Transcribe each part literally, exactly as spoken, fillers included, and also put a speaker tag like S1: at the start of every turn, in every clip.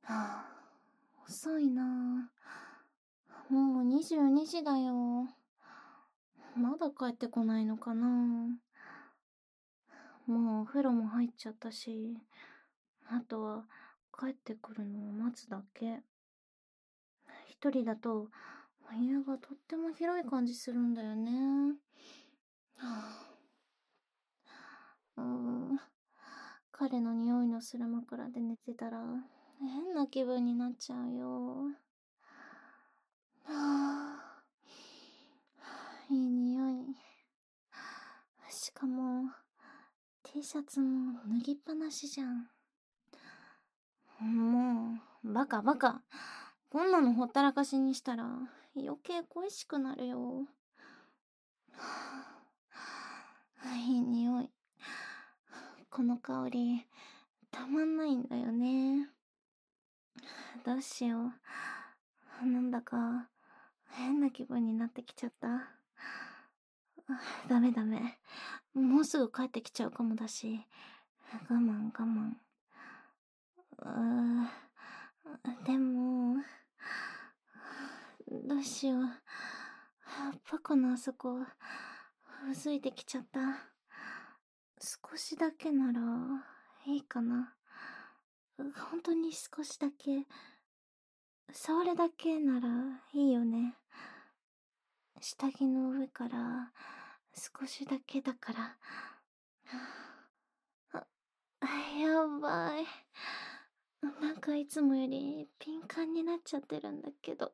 S1: はあ、遅いなあ。もうにじゅうにじだよ。まだ帰ってこないのかな。もうお風呂も入っちゃったし、あとは帰ってくるのを待つだけ。一人だとお部屋がとっても広い感じするんだよね。はあ、うーん。彼の匂いのする枕で寝てたら変な気分になっちゃうよ。はあ、いい匂い。しかも T シャツも脱ぎっぱなしじゃん。もうバカバカ、こんなのほったらかしにしたら余計恋しくなるよ。はあ、いい匂い。この香りたまんないんだよね。どうしよう、なんだか変な気分になってきちゃった。ダメダメ、もうすぐ帰ってきちゃうかもだし、我慢我慢。うーでもどうしよう、パコのあそこうずいてきちゃった。少しだけならいいかな。本当に少しだけ、触るだけならいいよね。下着の上から少しだけだから。あ、やばい。なんかいつもより敏感になっちゃってるんだけど。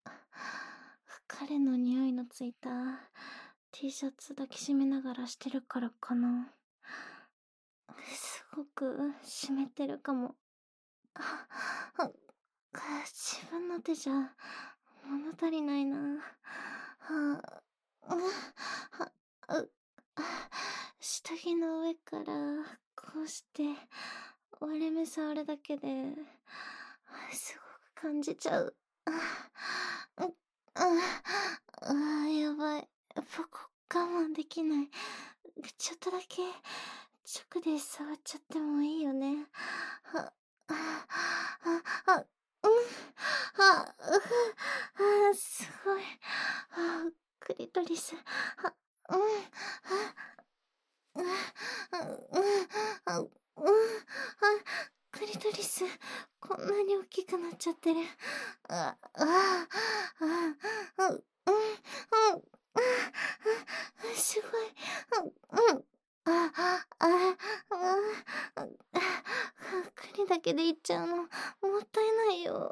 S1: 彼の匂いのついた T シャツ抱きしめながらしてるからかな。すごく湿ってるかも。あ、自分の手じゃ物足りないな。はあ、はあ、下着の上からこうして割れ目触るだけですごく感じちゃう。ああ、あ、やばい。ポコ我慢できない。ちょっとだけ直で触っちゃってもいいよね。あ、あ、あ、あ、うん、あ、う、あ、すごい。あ、クリトリス。あ、うん、あ、うん、あ、うん、あ、クリトリス、こんなに大きくなっちゃってる。あ、あ、あ、あ、うん、うん、あ、すごい。うん、あ、あ、あ、あ、栗だけでいっちゃうのもったいないよ。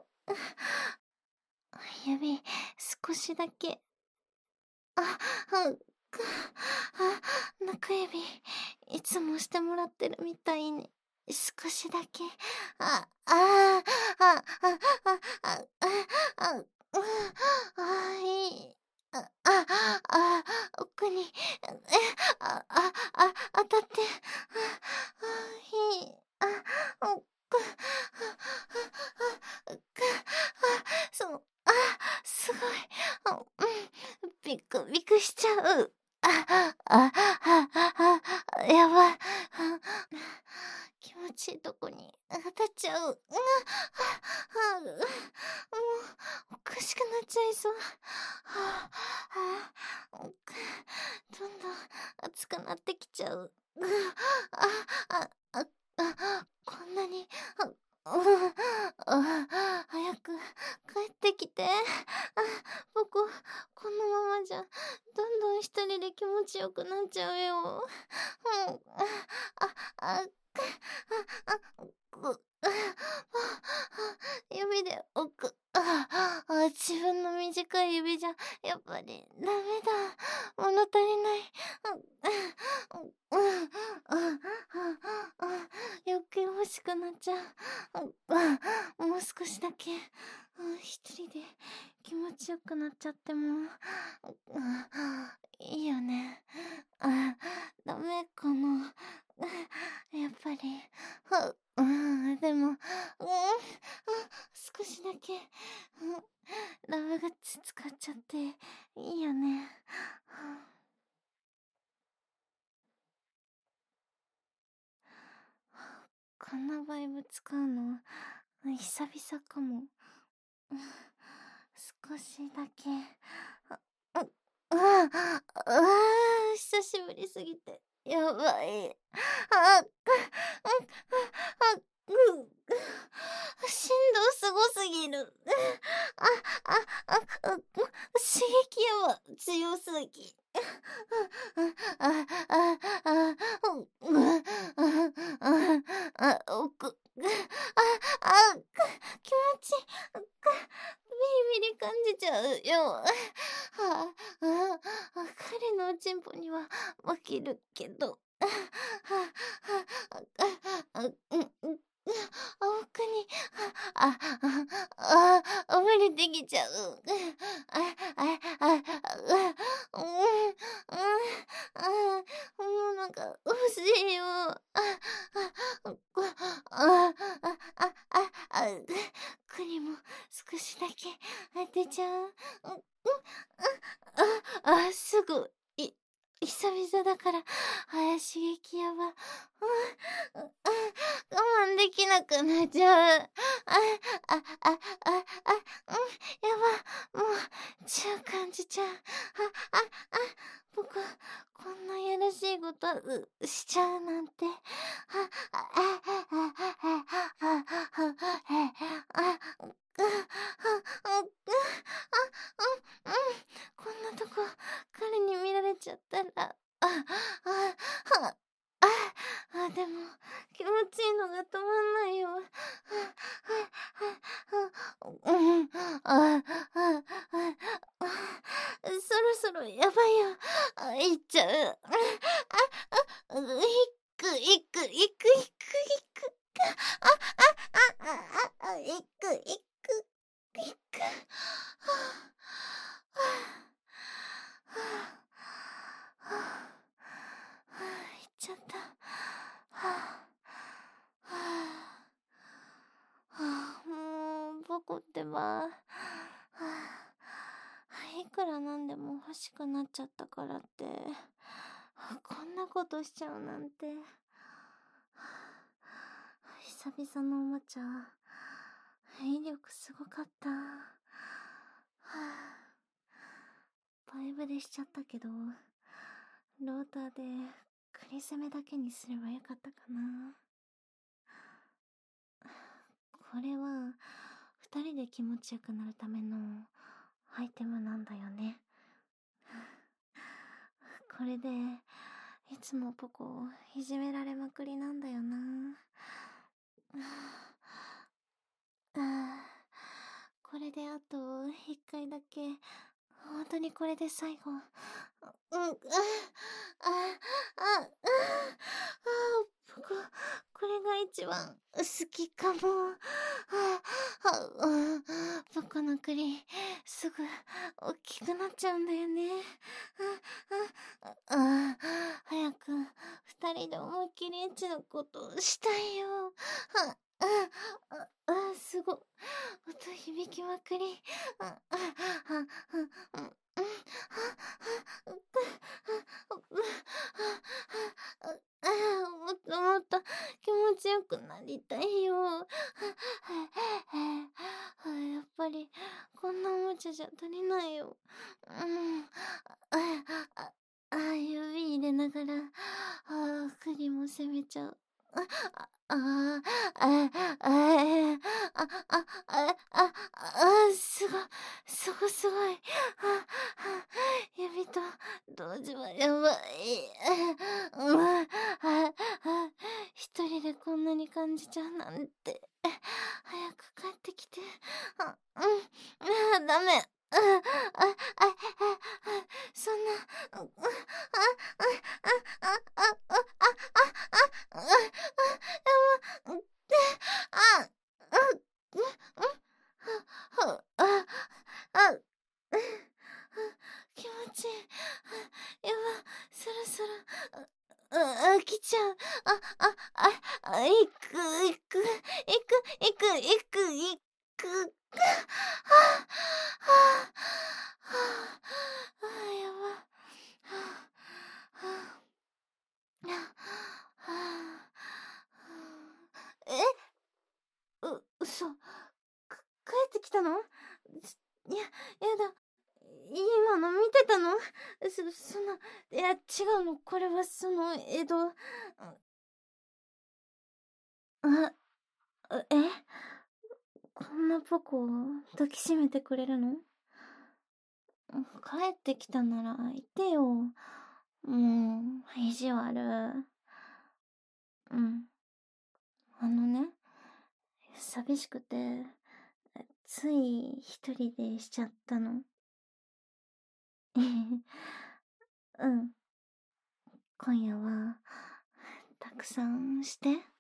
S1: 指少しだけ。あ、あ、く、あ、中指いつもしてもらってるみたいに少しだけ。あ、あ、あ、あ、あ、あ、あ、あ、あ、いい。あ、あ、あ、奥に、え、あ、あ、あ、当たって、あ、いい。あ、お、く、あ、く、あ、そう、あ、すごい。あ、うん、ビクビクしちゃう。あ、あ、あ、あ、やばい。気持ちいいとこに当たっちゃう。うん、あ、もう、おかしくなっちゃいそう。はあ、はあ、どんどん熱くなってきちゃう。あ、あ、あ、あ、こんなに、あ、あ、早く帰ってきて。あ、僕、このままじゃ、どんどん一人で気持ちよくなっちゃうよ。うん、あ、あ、あ、あ、く、あ、指で奥、あ、あ、自分の短い指じゃ、やっぱりダメだ。物足りない。うん、うん、うん、余計欲しくなっちゃう。もう少しだけ、一人で気持ちよくなっちゃっても、いいよね。あ、ダメかな。やっぱり、うん、でも、うん、少しだけ、ラブグッズ使っちゃっていいよね。こんなバイブ使うの久々かも。少しだけ。あ、う、うわ、うわ、久しぶりすぎて、やばい。あ、く、あ、う、振動すごすぎる。あ、あ、あ、あ、刺激は強すぎ。あ、あ、あ、あ、うん、あ、あ、あ、奥、あ、あ、気持ちいい。ビリビリ感じちゃうよ。はあ、あ、あ、彼のおちんぽには負けるけど。はあ、はあ、あ、あ、うん、うん。奥に、あ、あ、あ、あ、溢れてきちゃう。あ、あ、あ、あ、うん、うん、あ、もうなんか、欲しいよ。あ、あ、あ、あ、あ、あ、あ、あ、栗も少しだけ当てちゃう。うん、うん、あ、あ、すぐ、い、久々だから、あ、刺激やば。うん、あ、我慢できなくなっちゃう。あ、あ、あ、あ、あ、うん、やば。もう、血を感じちゃう。あ、あ、あ、僕、こんなやらしいことうしちゃうなんて。あ、あ、あ、あ、あ、あ、あ、あ、あ、あ、こんなとこ、彼に見られちゃったら、あ、あ、あ、あ、あ、でも、気持ちいいのが止まんないよ。うん、あ、あ、あ、あ、そろそろやばいよ。あ、いっちゃう。あ、あ、いく、いく、いく、いく、いく。あ、あ、あ、あ、あ、いく、いく、いく。はあ、はあ、はあ、はあ、いっちゃった。はあ、はあ、はあ、もう、僕ってば、はあ、いくらなんでも欲しくなっちゃったからって、こんなことしちゃうなんて。久々のおもちゃ、威力すごかった。はあ、バイブでしちゃったけど、ローターでクリ攻めだけにすればよかったかな。これは二人で気持ちよくなるためのアイテムなんだよね。これでいつもポコをいじめられまくりなんだよな。ああ、これであと一回だけ、本当にこれで最後。うん、あ、あ、あ、あ、あ、こ、これが一番好きかも。あ、あ、僕の栗、すぐ大きくなっちゃうんだよね。あ、あ、あ、早く二人で思いっきりエッチなことをしたいよ。あ、あ、あ、あ、すごい。音響きまくり。あ、あ、あ、あ、うん、もっともっと気持ちよくなりたいよ。やっぱりこんなおもちゃじゃ足りないよ。うん。あ、あ、指入れながら、あ、栗も攻めちゃう。あ、あ、あ、あ、あ、あ、あ、あ、あ、あ、すごい、すごすごい。あ、あ、指と同時はやばい。うん、あ、あ、一人でこんなに感じちゃうなんて。早く帰ってきて。あ、うん、あ、ダメ。あ、あ、あ、あ、そんな、あ、あ、あ、あ、あ、あ、あ、あ、あ、あ、あ、あ、あ、うん、うん、は、あ、あ、気持ちいい。やば、そろそろ、あ、あ、来ちゃう。あ、あ、あ、あ、行く、行く、行く、行く、行く、行く。はぁ、はぁ、はぁ、はぁ、やば。はぁ、はぁ、はぁ、はぁ、え、う、 嘘、か帰ってきたの？すいや、やだ。今の見てたの？そそんな、いや、違うの、これはその、えっと、あ、あ、え？こんな僕を抱きしめてくれるの？帰ってきたなら言ってよ。もう、意地悪。うん。あのね、寂しくて、つい一人でしちゃったの。うん。今夜は、たくさんして。